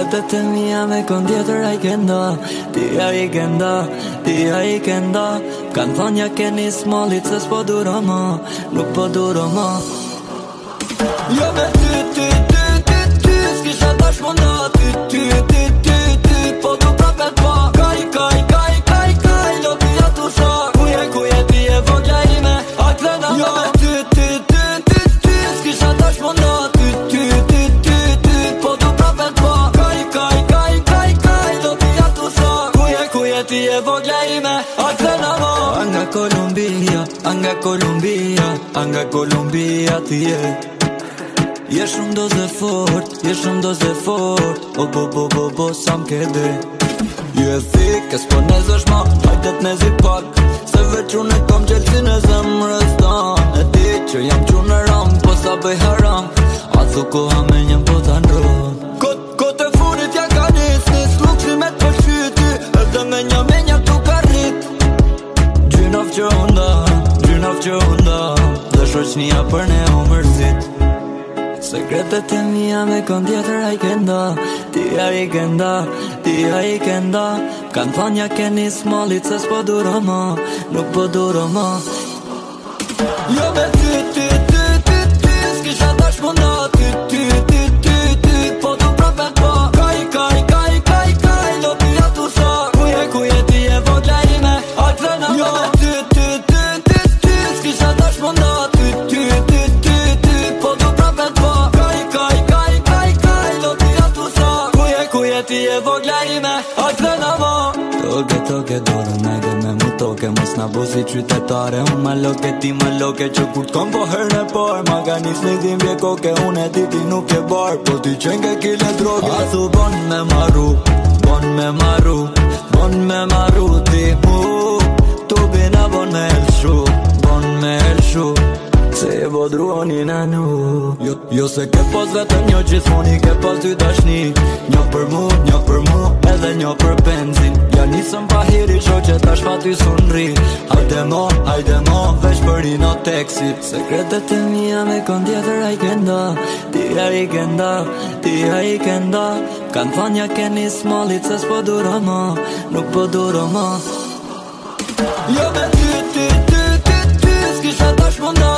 Sekretet e mia me kon tjetër a i kenda, ti a i kenda, ti a i kenda. Kanë thonë ja keni smallit se s'po duro ma, nuk po duro ma. Jo me ty, s'kisha tash munda. Ty, po du prapet pa. Kaj, lopi ja tu sa. Kuje ti e vogla ime, a klena ma. Jo me ty, s'kisha tash munda. Ty, po du prapet pa. Kaj, lopi ja tu sa. Kuje ti e vogla ime, a klena ma. Anga Kolumbia ti je. Je shumë doze fort, bo, sa m'kede. Ju e thik, e s'po nezësh ma, hajtet nezi pak. Se veç unë e kam qelsin e zemrës tan. E di që jam qunë e ram, po sa bëj haram. A thu koha me njëm po të ndron. Kote funit ja ka nis, luksi me të përshyti. Edhe me nja tu ka rrit. Gjynaf që unda, dhe shoqnia për ne u mërzit. Sekretet e mia me kon tjetër a i kenda, ti a i kenda. Kanë thonë ja keni smallit se s'po duro ma, nuk po duro ma. Jo me ty, s'kisha tash munda. Ty, po du prapet pa. Kaj, lopi ja tu sa. Kuje ti e vogla ime, a klena ma. Jo me ty, s'kisha tash munda. Ty, po du prapet pa. Kaj, lopi ja tu sa. Kuje ti e vogla ime, a klena ma. Toke dorën, najde me mu toke. Mos na bo si qytetare, unë ma loke, ti ma loke. Që kur t'kom po herën e par, ma ka nis një dhim vje koke. Unë e ti nuk e bar, po ti qenë ke kile droge. A thu bon me maru ti mu. Tu bina bon me elshu. Se e vodruoni në nu. Jo se ke pas vetëm një gjithmoni, ke pas dy dashni. Një për mu, edhe një për benzin. Ja nisëm pa hiri qoqe, tash pa ty sunri. Hajde mo, veç për i no teksi. Sekretet e mia me kon tjetër a i kenda, ti a i kenda. Kanë thonë ja keni smallit se s'po duro ma, nuk po duro ma. Jo me ty, s'kisha tash munda.